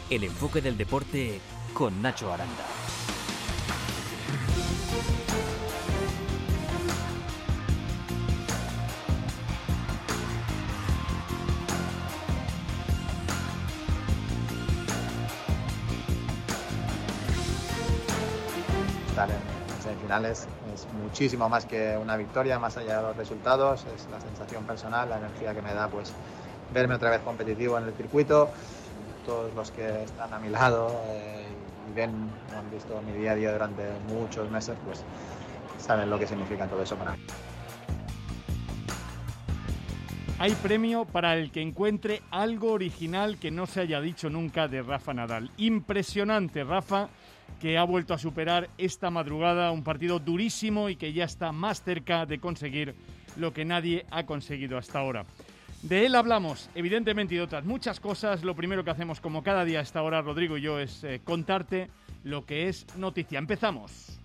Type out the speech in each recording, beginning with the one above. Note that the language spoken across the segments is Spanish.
El enfoque del deporte con Nacho Aranda. Estar en semifinales es muchísimo más que una victoria, más allá de los resultados, es la sensación personal, la energía que me da pues verme otra vez competitivo en el circuito. Todos los que están a mi lado y han visto mi día a día durante muchos meses, pues saben lo que significa todo eso para mí. Hay premio para el que encuentre algo original que no se haya dicho nunca de Rafa Nadal. Impresionante, Rafa, que ha vuelto a superar esta madrugada un partido durísimo y que ya está más cerca de conseguir lo que nadie ha conseguido hasta ahora. De él hablamos, evidentemente, y de otras muchas cosas. Lo primero que hacemos, como cada día a esta hora, Rodrigo y yo, es contarte lo que es noticia. Empezamos.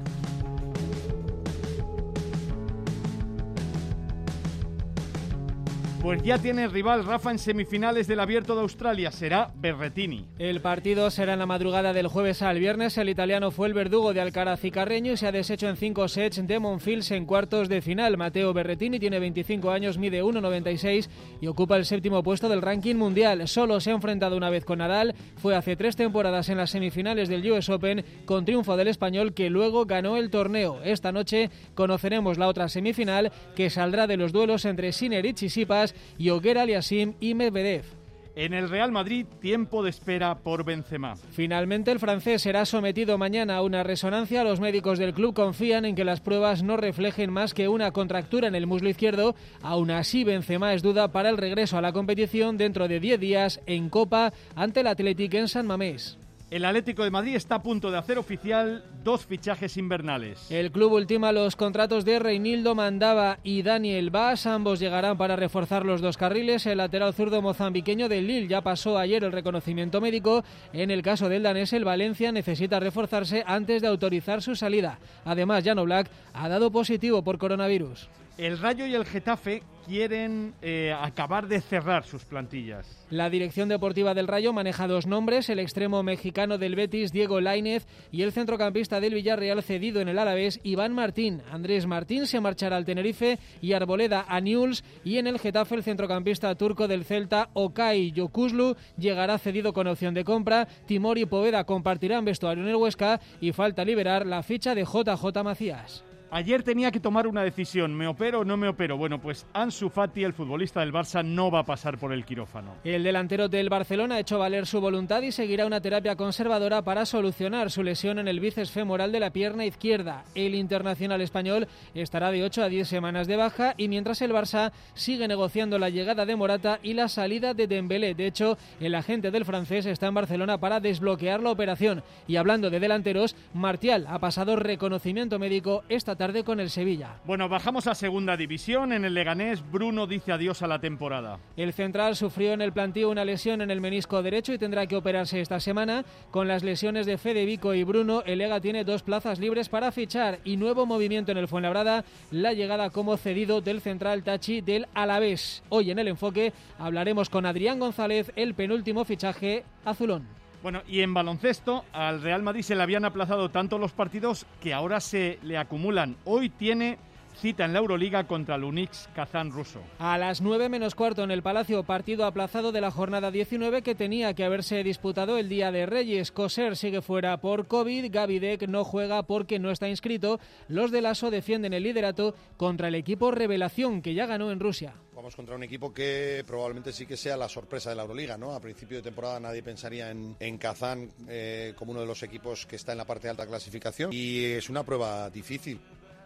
Pues ya tiene rival Rafa en semifinales del Abierto de Australia, será Berrettini. El partido será en la madrugada del jueves al viernes. El italiano fue el verdugo de Alcaraz y Carreño y se ha deshecho en 5 sets de Monfils en cuartos de final. Matteo Berrettini tiene 25 años, mide 1,96 y ocupa el 7º puesto del ranking mundial. Solo se ha enfrentado una vez con Nadal, fue hace 3 temporadas en las semifinales del US Open con triunfo del español que luego ganó el torneo. Esta noche conoceremos la otra semifinal que saldrá de los duelos entre Sinner y Tsitsipas y Auger Aliassime y Medvedev. En el Real Madrid, tiempo de espera por Benzema. Finalmente, el francés será sometido mañana a una resonancia. Los médicos del club confían en que las pruebas no reflejen más que una contractura en el muslo izquierdo. Aún así, Benzema es duda para el regreso a la competición dentro de 10 días en Copa ante el Athletic en San Mamés. El Atlético de Madrid está a punto de hacer oficial 2 fichajes invernales. El club ultima los contratos de Reinildo Mandava y Daniel Vaz. Ambos llegarán para reforzar los 2 carriles. El lateral zurdo mozambiqueño del Lille ya pasó ayer el reconocimiento médico. En el caso del danés, el Valencia necesita reforzarse antes de autorizar su salida. Además, Jan Oblak ha dado positivo por coronavirus. El Rayo y el Getafe quieren acabar de cerrar sus plantillas. La dirección deportiva del Rayo maneja 2 nombres, el extremo mexicano del Betis, Diego Lainez, y el centrocampista del Villarreal cedido en el Alavés, Iván Martín. Andrés Martín se marchará al Tenerife y Arboleda a Newell's, y en el Getafe el centrocampista turco del Celta, Okay Yokuşlu, llegará cedido con opción de compra. Timor y Poveda compartirán vestuario en el Huesca y falta liberar la ficha de JJ Macías. Ayer tenía que tomar una decisión, ¿me opero o no me opero? Bueno, pues Ansu Fati, el futbolista del Barça, no va a pasar por el quirófano. El delantero del Barcelona ha hecho valer su voluntad y seguirá una terapia conservadora para solucionar su lesión en el bíceps femoral de la pierna izquierda. El internacional español estará de 8 a 10 semanas de baja y mientras el Barça sigue negociando la llegada de Morata y la salida de Dembélé. De hecho, el agente del francés está en Barcelona para desbloquear la operación. Y hablando de delanteros, Martial ha pasado reconocimiento médico esta tarde con el Sevilla. Bueno, bajamos a segunda división. En el Leganés, Bruno dice adiós a la temporada. El central sufrió en el plantío una lesión en el menisco derecho y tendrá que operarse esta semana. Con las lesiones de Fede Vico y Bruno, el Lega tiene 2 plazas libres para fichar y nuevo movimiento en el Fuenlabrada, la llegada como cedido del central Tachi del Alavés. Hoy en El Enfoque hablaremos con Adrián González, el penúltimo fichaje azulón. Bueno, y en baloncesto, al Real Madrid se le habían aplazado tanto los partidos que ahora se le acumulan. Hoy tiene cita en la Euroliga contra el Unix Kazán ruso. A las 9 menos cuarto en el Palacio, partido aplazado de la jornada 19 que tenía que haberse disputado el día de Reyes. Coser sigue fuera por COVID, Gavidec no juega porque no está inscrito. Los de Lasso defienden el liderato contra el equipo Revelación que ya ganó en Rusia. Vamos contra un equipo que probablemente sí que sea la sorpresa de la Euroliga, ¿no? A principio de temporada nadie pensaría en Kazán como uno de los equipos que está en la parte de alta clasificación y es una prueba difícil.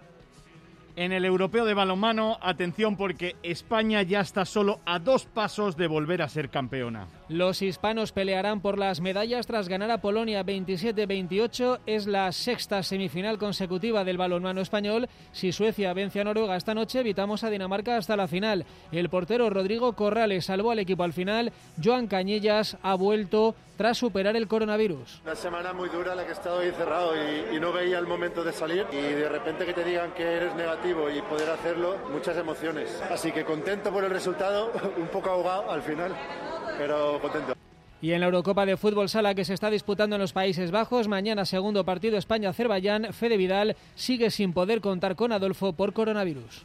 En el europeo de balonmano, atención porque España ya está solo a 2 pasos de volver a ser campeona. Los hispanos pelearán por las medallas tras ganar a Polonia 27-28. Es la 6ª semifinal consecutiva del balonmano español. Si Suecia vence a Noruega esta noche, evitamos a Dinamarca hasta la final. El portero Rodrigo Corrales salvó al equipo al final. Joan Cañellas ha vuelto tras superar el coronavirus. Una semana muy dura la que he estado ahí cerrado y no veía el momento de salir y de repente que te digan que eres negativo y poder hacerlo, muchas emociones. Así que contento por el resultado, un poco ahogado al final, pero contento. Y en la Eurocopa de Fútbol Sala que se está disputando en los Países Bajos, mañana segundo partido España-Azerbaiyán, Fede Vidal sigue sin poder contar con Adolfo por coronavirus.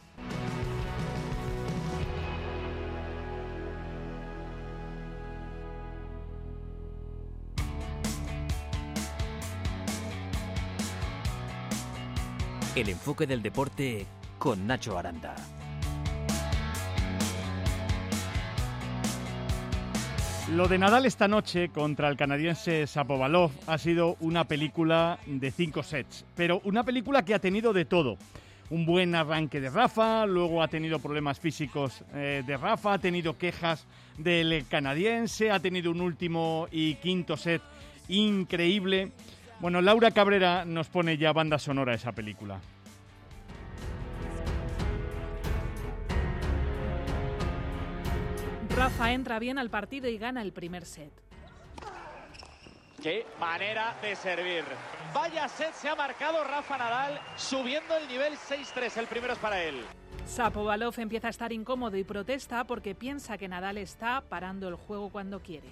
El enfoque del deporte con Nacho Aranda. Lo de Nadal esta noche contra el canadiense Shapovalov ha sido una película de 5 sets, pero una película que ha tenido de todo. Un buen arranque de Rafa, luego ha tenido problemas físicos de Rafa, ha tenido quejas del canadiense, ha tenido un último y quinto set increíble. Bueno, Laura Cabrera nos pone ya banda sonora a esa película. Rafa entra bien al partido y gana el primer set. Qué manera de servir. Vaya set se ha marcado Rafa Nadal, subiendo el nivel 6-3. El primero es para él. Shapovalov empieza a estar incómodo y protesta porque piensa que Nadal está parando el juego cuando quiere.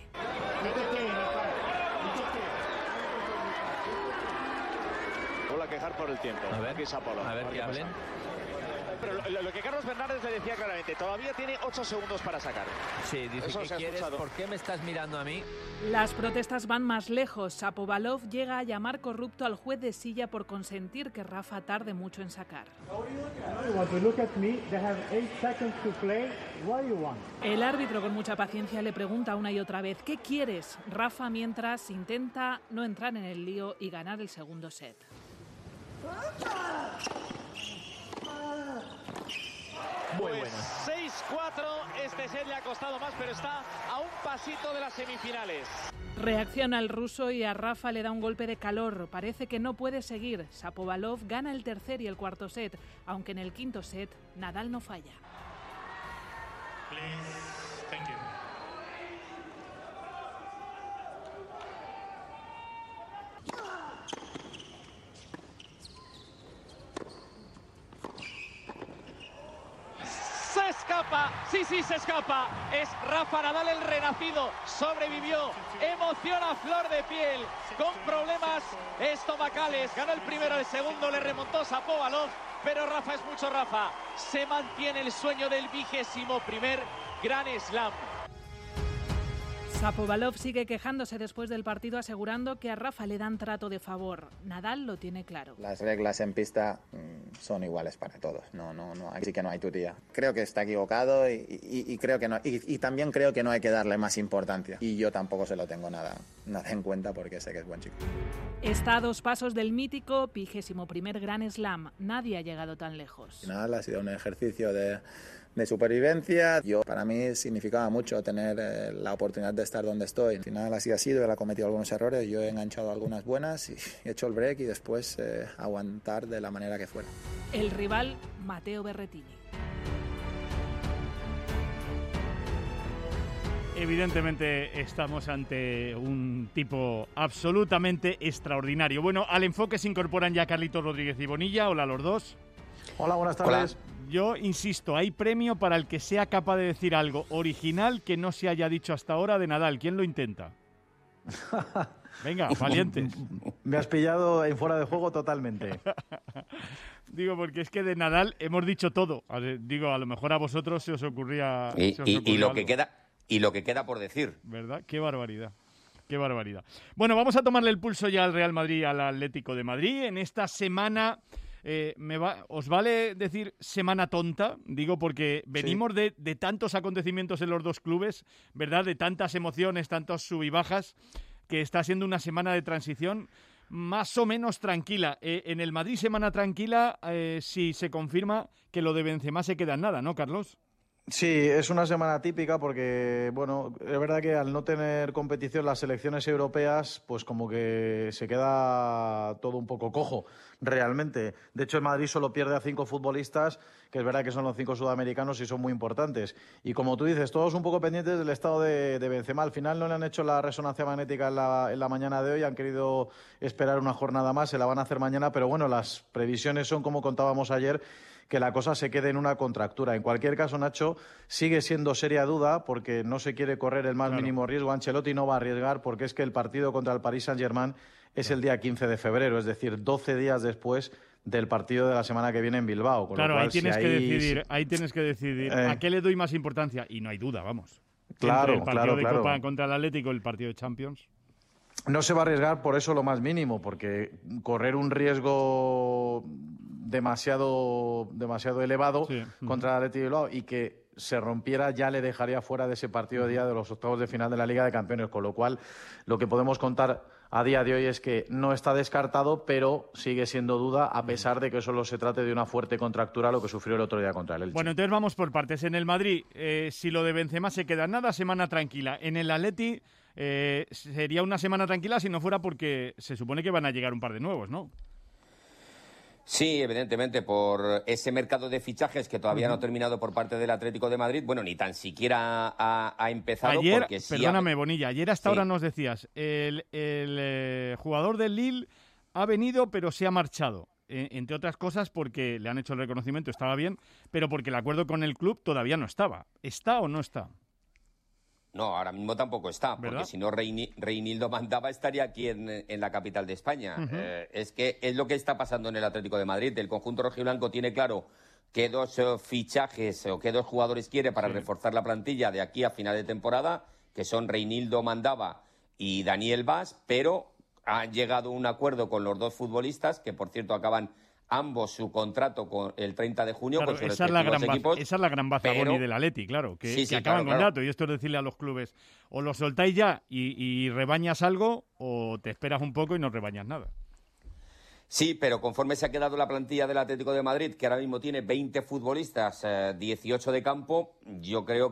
Vuelve a quejar por el tiempo. A ver que hablen. Pero lo que Carlos Bernardes le decía claramente, todavía tiene 8 segundos para sacar. Sí, dice, eso ¿qué quieres? ¿Por qué me estás mirando a mí? Las protestas van más lejos. Shapovalov llega a llamar corrupto al juez de silla por consentir que Rafa tarde mucho en sacar. El árbitro con mucha paciencia le pregunta una y otra vez, ¿qué quieres? Rafa mientras intenta no entrar en el lío y ganar el segundo set. Muy Pues buena. 6-4, este set le ha costado más, pero está a un pasito de las semifinales. Reacciona el ruso y a Rafa le da un golpe de calor. Parece que no puede seguir. Shapovalov gana el tercer y el cuarto set, aunque en el quinto set Nadal no falla. Se escapa, sí, se escapa. Es Rafa Nadal el renacido, sobrevivió, emoción a flor de piel, con problemas estomacales. Ganó el primero, el segundo le remontó Shapovalov, pero Rafa es mucho Rafa. Se mantiene el sueño del 21º Grand Slam. Shapovalov sigue quejándose después del partido, asegurando que a Rafa le dan trato de favor. Nadal lo tiene claro. Las reglas en pista son iguales para todos. No, aquí sí que no hay tutía. Creo que está equivocado y creo que no. Y también creo que no hay que darle más importancia. Y yo tampoco se lo tengo nada en cuenta porque sé que es buen chico. Está a 2 pasos del mítico 21º Grand Slam. Nadie ha llegado tan lejos. Al final ha sido un ejercicio de supervivencia. Para mí significaba mucho tener la oportunidad de estar donde estoy. Al final así ha sido, él ha cometido algunos errores, yo he enganchado algunas buenas y he hecho el break y después aguantar de la manera que fuera. El rival, Matteo Berrettini. Evidentemente estamos ante un tipo absolutamente extraordinario. Bueno, al enfoque se incorporan ya Carlitos Rodríguez y Bonilla. Hola a los dos. Hola, buenas tardes. Hola. Yo insisto, hay premio para el que sea capaz de decir algo original que no se haya dicho hasta ahora de Nadal. ¿Quién lo intenta? Venga, valientes. Me has pillado en fuera de juego totalmente. Digo, porque es que de Nadal hemos dicho todo. Digo, a lo mejor a vosotros se os ocurría... Y lo que queda por decir. ¿Verdad? Qué barbaridad. Qué barbaridad. Bueno, vamos a tomarle el pulso ya al Real Madrid, al Atlético de Madrid. En esta semana... ¿os vale decir semana tonta? Digo porque venimos de tantos acontecimientos en los dos clubes, ¿verdad? De tantas emociones, tantos sub y bajas, que está siendo una semana de transición más o menos tranquila. En el Madrid semana tranquila, si se confirma que lo de Benzema se queda en nada, ¿no, Carlos? Sí, es una semana típica porque, bueno, es verdad que al no tener competición las selecciones europeas, pues como que se queda todo un poco cojo, realmente. De hecho, el Madrid solo pierde a 5 futbolistas, que es verdad que son los 5 sudamericanos y son muy importantes. Y como tú dices, todos un poco pendientes del estado de Benzema. Al final no le han hecho la resonancia magnética en la mañana de hoy, han querido esperar una jornada más, se la van a hacer mañana, pero bueno, las previsiones son, como contábamos ayer, que la cosa se quede en una contractura. En cualquier caso, Nacho, sigue siendo seria duda porque no se quiere correr el más mínimo riesgo. Ancelotti no va a arriesgar porque es que el partido contra el Paris Saint-Germain es el día 15 de febrero, es decir, 12 días después del partido de la semana que viene en Bilbao. Con lo cual, ahí tienes que decidir a qué le doy más importancia. Y no hay duda, vamos. Claro, entre el partido de claro. Copa contra el Atlético y el partido de Champions. No se va a arriesgar por eso lo más mínimo, porque correr un riesgo demasiado elevado contra el Atlético de Bilbao y que se rompiera ya le dejaría fuera de ese partido día de los octavos de final de la Liga de Campeones, con lo cual lo que podemos contar a día de hoy es que no está descartado, pero sigue siendo duda, a pesar de que solo se trate de una fuerte contractura, lo que sufrió el otro día contra el Elche. Bueno, entonces vamos por partes. En el Madrid, si lo de Benzema se queda nada, semana tranquila. En el Atleti sería una semana tranquila si no fuera porque se supone que van a llegar un par de nuevos, ¿no? Sí, evidentemente, por ese mercado de fichajes que todavía no ha terminado por parte del Atlético de Madrid, bueno, ni tan siquiera ha empezado. Ayer, porque sí perdóname, Bonilla, ayer hasta ahora nos decías, el jugador del Lille ha venido pero se ha marchado, entre otras cosas porque le han hecho el reconocimiento, estaba bien, pero porque el acuerdo con el club todavía no estaba. ¿Está o no está? No, ahora mismo tampoco está, porque si no Reinildo Mandaba estaría aquí en la capital de España. Es que es lo que está pasando en el Atlético de Madrid. El conjunto rojiblanco tiene claro qué dos fichajes o qué dos jugadores quiere para reforzar la plantilla de aquí a final de temporada, que son Reinildo Mandaba y Daniel Bas, pero han llegado a un acuerdo con los dos futbolistas, que por cierto acaban ambos su contrato con el 30 de junio con sus respectivos equipos. Esa es la gran baza, Boni, del Atleti, claro, que acaban contrato. Y esto es decirle a los clubes, o los soltáis ya y rebañas algo, o te esperas un poco y no rebañas nada. Sí, pero conforme se ha quedado la plantilla del Atlético de Madrid, que ahora mismo tiene 20 futbolistas, 18 de campo, yo creo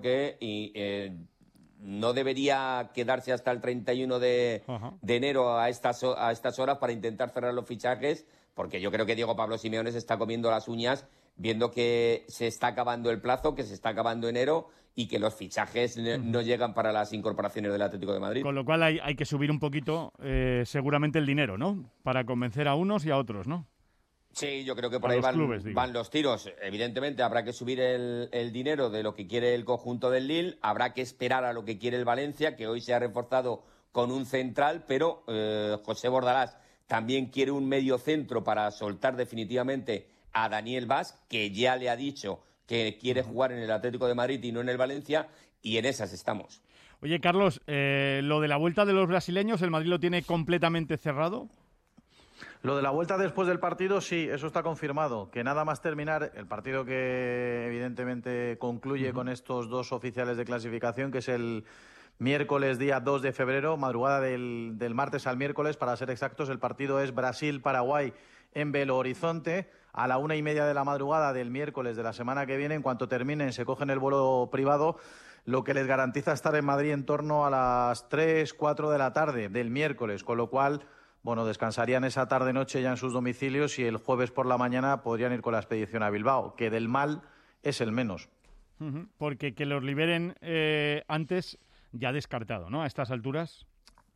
que no debería quedarse hasta el 31 de enero a estas horas para intentar cerrar los fichajes, porque yo creo que Diego Pablo Simeone se está comiendo las uñas viendo que se está acabando el plazo, que se está acabando enero y que los fichajes no llegan para las incorporaciones del Atlético de Madrid. Con lo cual hay que subir un poquito seguramente el dinero, ¿no? Para convencer a unos y a otros, ¿no? Sí, yo creo que por ahí van los tiros. Evidentemente habrá que subir el dinero de lo que quiere el conjunto del Lille, habrá que esperar a lo que quiere el Valencia, que hoy se ha reforzado con un central, pero José Bordalás también quiere un medio centro para soltar definitivamente a Daniel Bas, que ya le ha dicho que quiere jugar en el Atlético de Madrid y no en el Valencia, y en esas estamos. Oye, Carlos, lo de la vuelta de los brasileños, ¿el Madrid lo tiene completamente cerrado? Lo de la vuelta después del partido, sí, eso está confirmado. Que nada más terminar el partido, que evidentemente concluye con estos dos oficiales de clasificación, que es el miércoles día 2 de febrero, madrugada del martes al miércoles, para ser exactos. El partido es Brasil-Paraguay en Belo Horizonte a la 1:30 de la madrugada del miércoles de la semana que viene. En cuanto terminen, se cogen el vuelo privado, lo que les garantiza estar en Madrid en torno a las 3, 4 de la tarde del miércoles, con lo cual, bueno, descansarían esa tarde-noche ya en sus domicilios y el jueves por la mañana podrían ir con la expedición a Bilbao, que del mal es el menos. Porque que los liberen antes, ya descartado, ¿no? A estas alturas.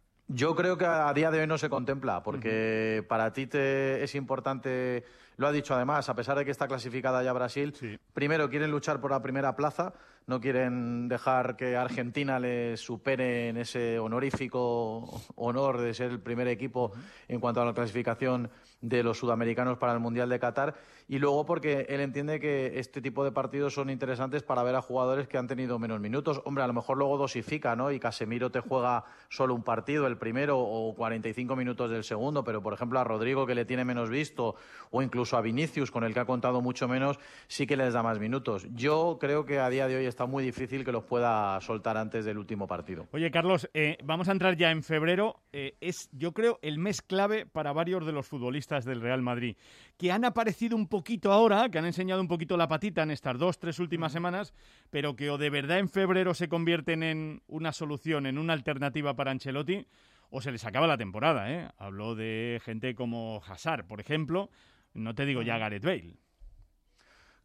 Yo creo que a día de hoy no se contempla, porque para Tite es importante, lo ha dicho además, a pesar de que está clasificada ya Brasil, primero quieren luchar por la primera plaza, no quieren dejar que Argentina les supere en ese honorífico honor de ser el primer equipo en cuanto a la clasificación de los sudamericanos para el Mundial de Qatar, y luego porque él entiende que este tipo de partidos son interesantes para ver a jugadores que han tenido menos minutos. Hombre, a lo mejor luego dosifica, ¿no? Y Casemiro te juega solo un partido, el primero, o 45 minutos del segundo, pero por ejemplo a Rodrigo, que le tiene menos visto, o incluso a Vinicius, con el que ha contado mucho menos, sí que les da más minutos. Yo creo que a día de hoy está muy difícil que los pueda soltar antes del último partido. Oye, Carlos, vamos a entrar ya en febrero. Es, yo creo, el mes clave para varios de los futbolistas del Real Madrid, que han aparecido un poquito ahora, que han enseñado un poquito la patita en estas 2-3 últimas semanas, pero que o de verdad en febrero se convierten en una solución, en una alternativa para Ancelotti, o se les acaba la temporada, ¿eh? Hablo de gente como Hazard, por ejemplo, no te digo ya Gareth Bale.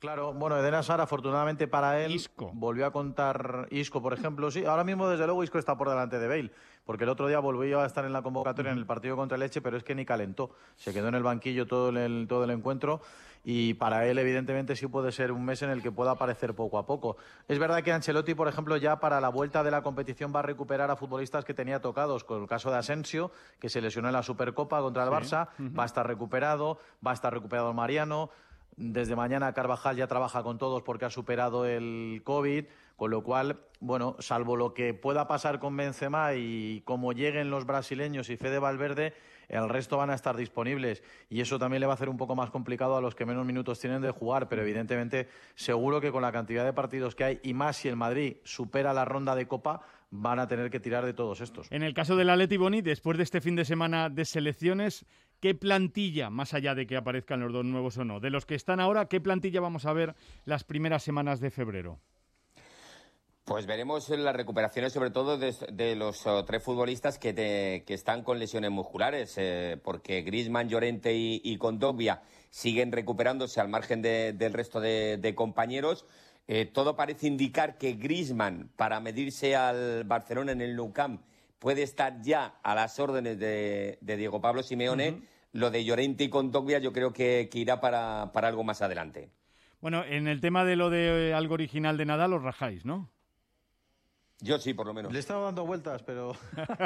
Claro, bueno, Eden Hazard, afortunadamente para él, Isco. volvió a contar Isco, por ejemplo. Sí, ahora mismo, desde luego, Isco está por delante de Bale, porque el otro día volvió a estar en la convocatoria en el partido contra el Elche, pero es que ni calentó. Se quedó en el banquillo todo el encuentro y para él, evidentemente, sí puede ser un mes en el que pueda aparecer poco a poco. Es verdad que Ancelotti, por ejemplo, ya para la vuelta de la competición va a recuperar a futbolistas que tenía tocados, con el caso de Asensio, que se lesionó en la Supercopa contra el Barça, va a estar recuperado Mariano. Desde mañana Carvajal ya trabaja con todos porque ha superado el COVID, con lo cual, bueno, salvo lo que pueda pasar con Benzema y como lleguen los brasileños y Fede Valverde, el resto van a estar disponibles y eso también le va a hacer un poco más complicado a los que menos minutos tienen de jugar, pero evidentemente seguro que con la cantidad de partidos que hay y más si el Madrid supera la ronda de Copa, van a tener que tirar de todos estos. En el caso del Atleti, Boni, después de este fin de semana de selecciones, ¿qué plantilla, más allá de que aparezcan los dos nuevos o no, de los que están ahora, qué plantilla vamos a ver las primeras semanas de febrero? Pues veremos las recuperaciones, sobre todo de los tres futbolistas que están con lesiones musculares, porque Griezmann, Llorente y Kondogbia siguen recuperándose al margen del resto de compañeros. Todo parece indicar que Griezmann, para medirse al Barcelona en el Nou Camp, puede estar ya a las órdenes de Diego Pablo Simeone. Lo de Llorente y Kondogbia yo creo que irá para algo más adelante. Bueno, en el tema de lo de algo original de Nadal, os rajáis, ¿no? Yo sí, por lo menos. Le he estado dando vueltas, pero...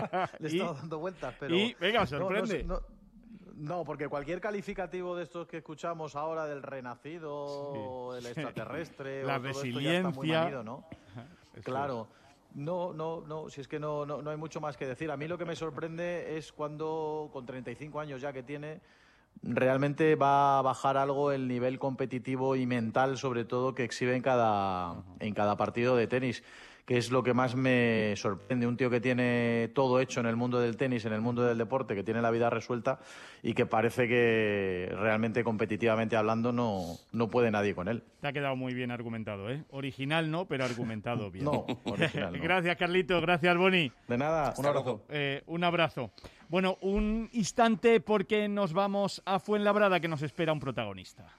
Y, venga, sorprende. No, porque cualquier calificativo de estos que escuchamos ahora del renacido, el extraterrestre... La o todo resiliencia... esto ya está muy manido, ¿no? Claro. No, si es que no hay mucho más que decir. A mí lo que me sorprende es cuando, con 35 años ya que tiene, realmente va a bajar algo el nivel competitivo y mental, sobre todo, que exhibe en cada partido de tenis, que es lo que más me sorprende. Un tío que tiene todo hecho en el mundo del tenis, en el mundo del deporte, que tiene la vida resuelta y que parece que realmente competitivamente hablando no puede nadie con él. Te ha quedado muy bien argumentado, ¿eh? Original no, pero argumentado bien. No, original no. Gracias, Carlito. Gracias, Boni. De nada, un abrazo. Un abrazo. Bueno, un instante porque nos vamos a Fuenlabrada, que nos espera un protagonista.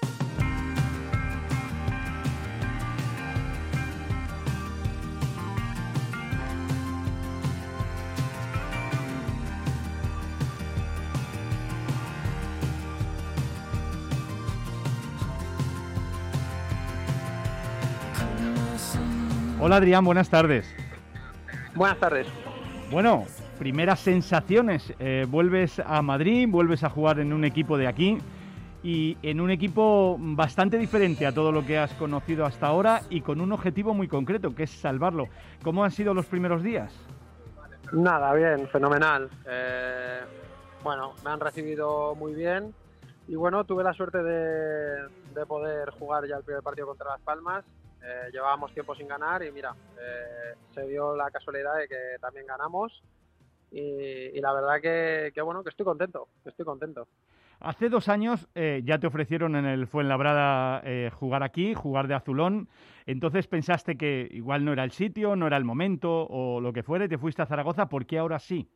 Hola Adrián, buenas tardes. Buenas tardes. Bueno, primeras sensaciones. Vuelves a Madrid, vuelves a jugar en un equipo de aquí y en un equipo bastante diferente a todo lo que has conocido hasta ahora y con un objetivo muy concreto, que es salvarlo. ¿Cómo han sido los primeros días? Nada, bien, fenomenal. Bueno, me han recibido muy bien y bueno, tuve la suerte de poder jugar ya el primer partido contra Las Palmas. Llevábamos tiempo sin ganar y mira, se dio la casualidad de que también ganamos y la verdad que bueno, que estoy contento. Hace 2 años ya te ofrecieron en el Fuenlabrada jugar aquí, jugar de azulón. Entonces pensaste que igual no era el sitio, no era el momento o lo que fuera y te fuiste a Zaragoza. ¿Por qué ahora sí?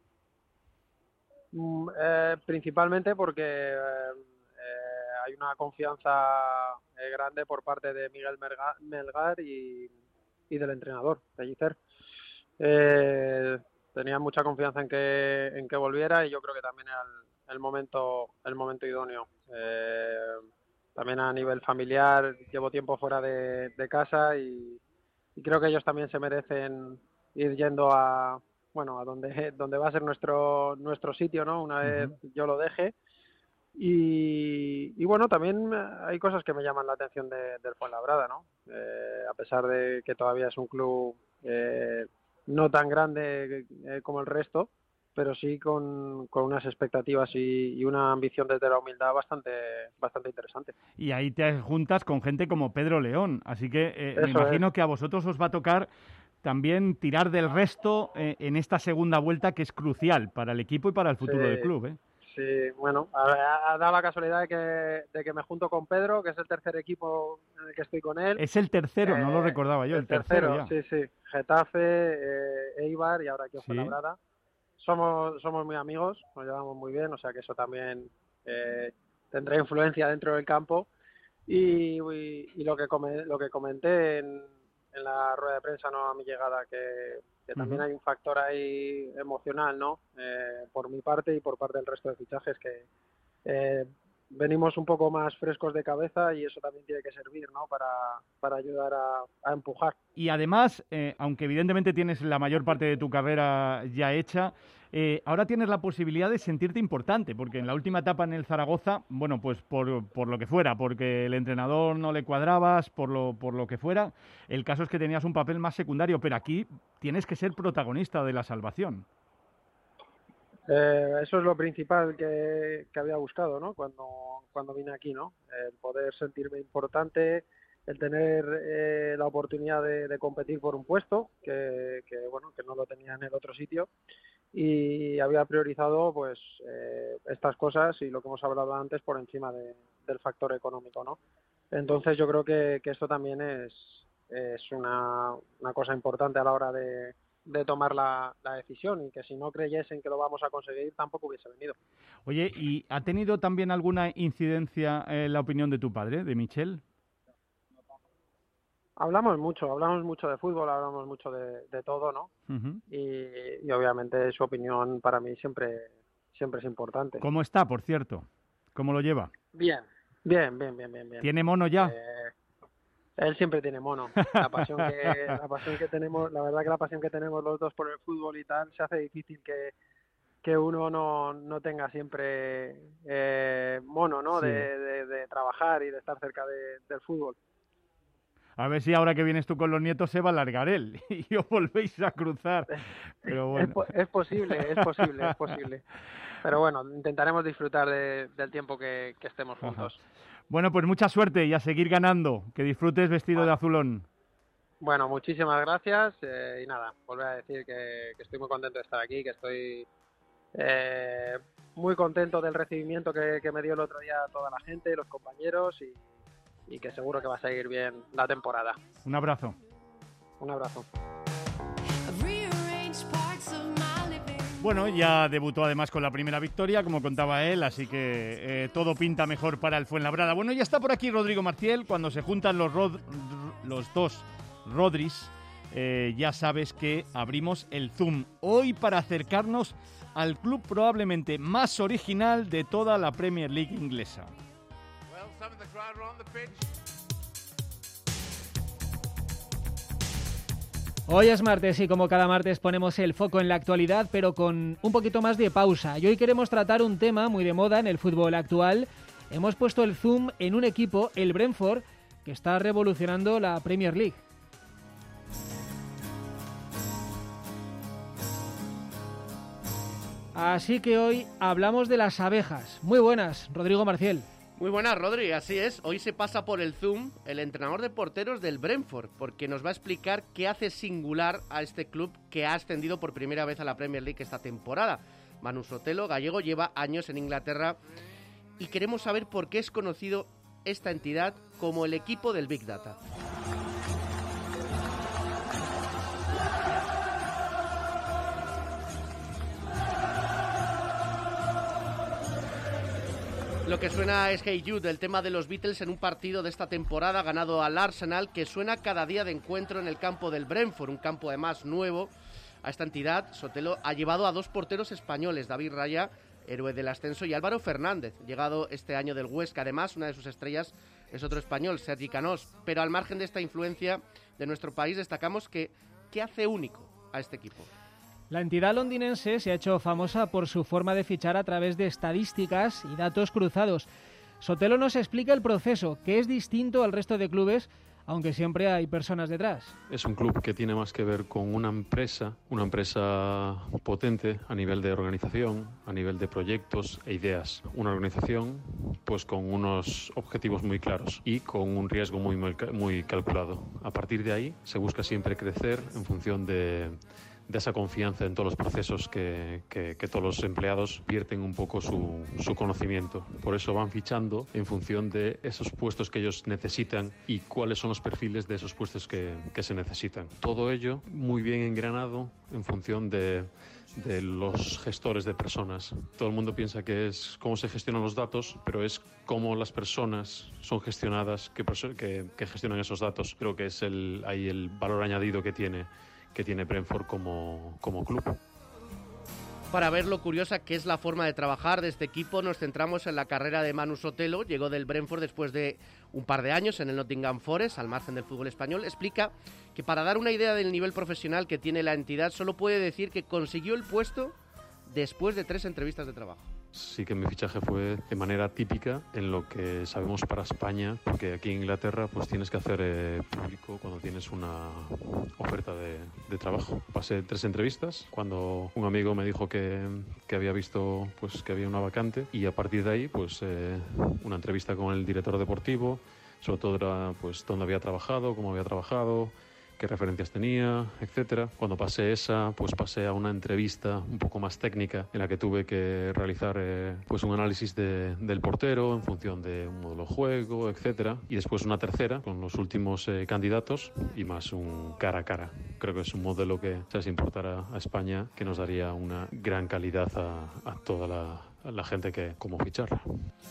Principalmente porque hay una confianza grande por parte de Miguel Melgar y del entrenador, Pellicer. Tenía mucha confianza en que volviera y yo creo que también era el momento idóneo. También a nivel familiar llevo tiempo fuera de casa y creo que ellos también se merecen ir yendo a donde va a ser nuestro sitio, ¿no? Una vez yo lo deje. Y bueno, también hay cosas que me llaman la atención del Fuenlabrada, ¿no? A pesar de que todavía es un club no tan grande como el resto, pero sí con unas expectativas y una ambición desde la humildad bastante interesante. Y ahí te juntas con gente como Pedro León, así que me imagino que a vosotros os va a tocar también tirar del resto en esta segunda vuelta, que es crucial para el equipo y para el futuro del club, ¿eh? Sí, bueno, ha dado la casualidad de que me junto con Pedro, que es el tercer equipo en el que estoy con él. Es el tercero, no lo recordaba yo, el tercero ya. Sí, Getafe, Eibar y ahora aquí en Fuenlabrada. Somos muy amigos, nos llevamos muy bien, o sea que eso también tendrá influencia dentro del campo. Y lo que comenté en la rueda de prensa, ¿no?, a mi llegada, que también hay un factor ahí emocional, ¿no?, por mi parte y por parte del resto de fichajes, que venimos un poco más frescos de cabeza y eso también tiene que servir, ¿no?, para ayudar a empujar. Y además, aunque evidentemente tienes la mayor parte de tu carrera ya hecha, ahora tienes la posibilidad de sentirte importante, porque en la última etapa en el Zaragoza, bueno, pues por lo que fuera, porque el entrenador no le cuadrabas, por lo que fuera, el caso es que tenías un papel más secundario, pero aquí tienes que ser protagonista de la salvación. Eso es lo principal que había buscado, ¿no?, cuando vine aquí, ¿no?, el poder sentirme importante, el tener la oportunidad de competir por un puesto que no lo tenía en el otro sitio, y había priorizado pues estas cosas y lo que hemos hablado antes por encima del factor económico, ¿no? Entonces yo creo que esto también es una cosa importante a la hora de tomar la decisión, y que si no creyesen que lo vamos a conseguir tampoco hubiese venido. Oye, ¿y ha tenido también alguna incidencia la opinión de tu padre, de Michel? Hablamos mucho de fútbol, hablamos mucho de todo, ¿no? Uh-huh. Y obviamente su opinión para mí siempre es importante. ¿Cómo está, por cierto? ¿Cómo lo lleva? Bien. ¿Tiene mono ya? Él siempre tiene mono. La pasión que tenemos, la verdad que la pasión que tenemos los dos por el fútbol y tal, se hace difícil que uno no tenga siempre mono, ¿no? Sí. De trabajar y de estar cerca del fútbol. A ver si ahora que vienes tú con los nietos se va a alargar él y os volvéis a cruzar. Pero bueno. Es posible. Pero bueno, intentaremos disfrutar del tiempo que estemos juntos. Ajá. Bueno, pues mucha suerte y a seguir ganando. Que disfrutes vestido de azulón. Bueno, muchísimas gracias. Y nada, volver a decir que estoy muy contento de estar aquí, que estoy muy contento del recibimiento que me dio el otro día toda la gente, los compañeros, y que seguro que va a seguir bien la temporada. Un abrazo. Un abrazo. Bueno, ya debutó además con la primera victoria, como contaba él, así que todo pinta mejor para el Fuenlabrada. Bueno, ya está por aquí Rodrigo Marciel. Cuando se juntan los dos Rodris, ya sabes que abrimos el Zoom. Hoy para acercarnos al club probablemente más original de toda la Premier League inglesa. Hoy es martes y como cada martes ponemos el foco en la actualidad, pero con un poquito más de pausa. Y hoy queremos tratar un tema muy de moda en el fútbol actual. Hemos puesto el zoom en un equipo, el Brentford, que está revolucionando la Premier League. Así que hoy hablamos de las abejas. Muy buenas, Rodrigo Marciel. Muy buenas, Rodri, así es. Hoy se pasa por el Zoom el entrenador de porteros del Brentford, porque nos va a explicar qué hace singular a este club que ha ascendido por primera vez a la Premier League esta temporada. Manu Sotelo, gallego, lleva años en Inglaterra y queremos saber por qué es conocido esta entidad como el equipo del Big Data. Lo que suena es Hey Jude, el tema de los Beatles en un partido de esta temporada ganado al Arsenal, que suena cada día de encuentro en el campo del Brentford, un campo además nuevo. A esta entidad, Sotelo ha llevado a dos porteros españoles, David Raya, héroe del ascenso, y Álvaro Fernández, llegado este año del Huesca. Además, una de sus estrellas es otro español, Sergi Canós. Pero al margen de esta influencia de nuestro país, destacamos que ¿qué hace único a este equipo? La entidad londinense se ha hecho famosa por su forma de fichar a través de estadísticas y datos cruzados. Sotelo nos explica el proceso, que es distinto al resto de clubes, aunque siempre hay personas detrás. Es un club que tiene más que ver con una empresa potente a nivel de organización, a nivel de proyectos e ideas. Una organización pues con unos objetivos muy claros y con un riesgo muy calculado. A partir de ahí se busca siempre crecer en función de esa confianza en todos los procesos que todos los empleados vierten un poco su conocimiento. Por eso van fichando en función de esos puestos que ellos necesitan y cuáles son los perfiles de esos puestos que se necesitan. Todo ello muy bien engranado en función de de los gestores de personas. Todo el mundo piensa que es cómo se gestionan los datos, pero es cómo las personas son gestionadas, que gestionan esos datos. Creo que es ahí el valor añadido que tiene Brentford como club. Para ver lo curiosa que es la forma de trabajar de este equipo, nos centramos en la carrera de Manu Sotelo. Llegó del Brentford después de un par de años en el Nottingham Forest, al margen del fútbol español. Explica que para dar una idea del nivel profesional que tiene la entidad, solo puede decir que consiguió el puesto después de 3 entrevistas de trabajo. Sí que mi fichaje fue de manera típica en lo que sabemos para España, porque aquí en Inglaterra pues tienes que hacer público cuando tienes una oferta de trabajo. Pasé 3 entrevistas cuando un amigo me dijo que había visto pues que había una vacante, y a partir de ahí pues una entrevista con el director deportivo, sobre todo era pues dónde había trabajado, cómo había trabajado, qué referencias tenía, etcétera. Cuando pasé esa, pues pasé a una entrevista un poco más técnica en la que tuve que realizar pues un análisis del portero en función de un modelo de juego, etcétera. Y después una tercera con los últimos candidatos y más un cara a cara. Creo que es un modelo que, si importara a España, que nos daría una gran calidad a toda la gente que como ficharla.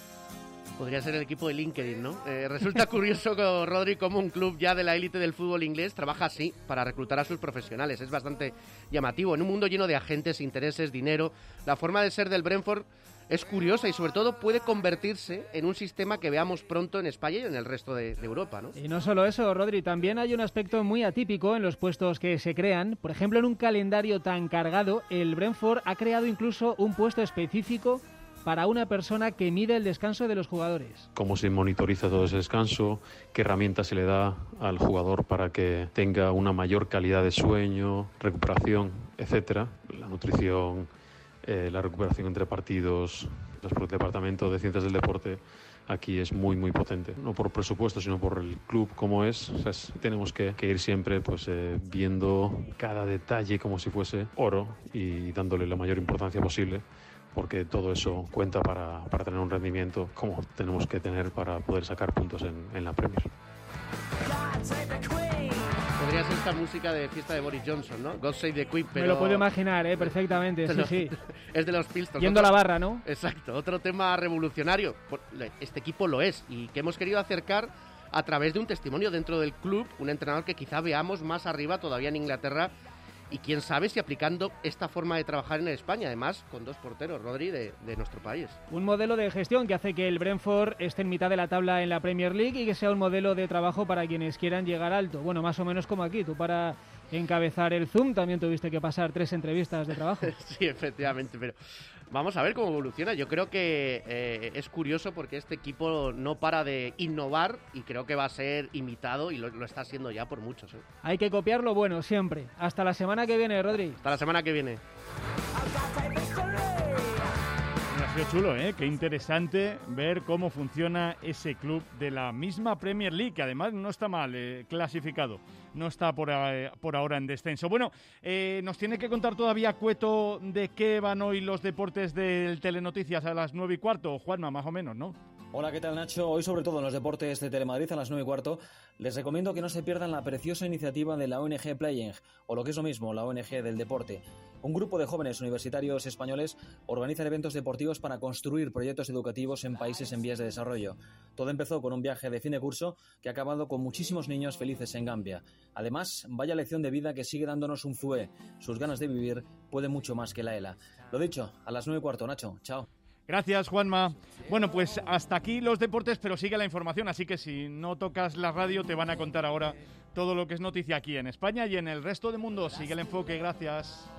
Podría ser el equipo de LinkedIn, ¿no? Resulta curioso, Rodri, cómo un club ya de la élite del fútbol inglés trabaja así para reclutar a sus profesionales. Es bastante llamativo. En un mundo lleno de agentes, intereses, dinero, la forma de ser del Brentford es curiosa y sobre todo puede convertirse en un sistema que veamos pronto en España y en el resto de Europa, ¿no? Y no solo eso, Rodri, también hay un aspecto muy atípico en los puestos que se crean. Por ejemplo, en un calendario tan cargado, el Brentford ha creado incluso un puesto específico para una persona que mide el descanso de los jugadores. Cómo se monitoriza todo ese descanso, qué herramientas se le da al jugador para que tenga una mayor calidad de sueño, recuperación, etcétera. La nutrición, la recuperación entre partidos. El Departamento de Ciencias del Deporte aquí es muy muy potente, no por presupuesto sino por el club como es. O sea, tenemos que ir siempre pues viendo cada detalle como si fuese oro y dándole la mayor importancia posible, porque todo eso cuenta para tener un rendimiento como tenemos que tener para poder sacar puntos en la Premier. Podría ser esta música de fiesta de Boris Johnson, ¿no? God Save the Queen, pero... Me lo puedo imaginar, perfectamente, sí. Es de los Pistons. Yendo a la barra, ¿no? Exacto, otro tema revolucionario. Este equipo lo es, y que hemos querido acercar a través de un testimonio dentro del club, un entrenador que quizá veamos más arriba todavía en Inglaterra, y quién sabe si aplicando esta forma de trabajar en España, además con 2 porteros, Rodri, de nuestro país. Un modelo de gestión que hace que el Brentford esté en mitad de la tabla en la Premier League y que sea un modelo de trabajo para quienes quieran llegar alto. Bueno, más o menos como aquí. Tú para encabezar el Zoom también tuviste que pasar 3 entrevistas de trabajo. Sí, efectivamente, pero vamos a ver cómo evoluciona. Yo creo que es curioso porque este equipo no para de innovar y creo que va a ser imitado y lo está haciendo ya por muchos. Hay que copiar lo bueno siempre. Hasta la semana que viene, Rodri. Hasta la semana que viene. Ha sido chulo, ¿eh? Qué interesante ver cómo funciona ese club de la misma Premier League, que además no está mal clasificado, no está por ahora en descenso. Bueno, nos tiene que contar todavía Cueto de qué van hoy los deportes del Telenoticias a las 9:15, Juanma, más o menos, ¿no? Hola, ¿qué tal, Nacho? Hoy, sobre todo en los deportes de Telemadrid a las 9:15, les recomiendo que no se pierdan la preciosa iniciativa de la ONG Playing, o lo que es lo mismo, la ONG del deporte. Un grupo de jóvenes universitarios españoles organiza eventos deportivos para construir proyectos educativos en países en vías de desarrollo. Todo empezó con un viaje de fin de curso que ha acabado con muchísimos niños felices en Gambia. Además, vaya lección de vida que sigue dándonos un FUE. Sus ganas de vivir pueden mucho más que la ELA. Lo dicho, a las 9:15, Nacho. Chao. Gracias, Juanma. Bueno, pues hasta aquí los deportes, pero sigue la información, así que si no tocas la radio te van a contar ahora todo lo que es noticia aquí en España y en el resto del mundo. Sigue el enfoque, gracias.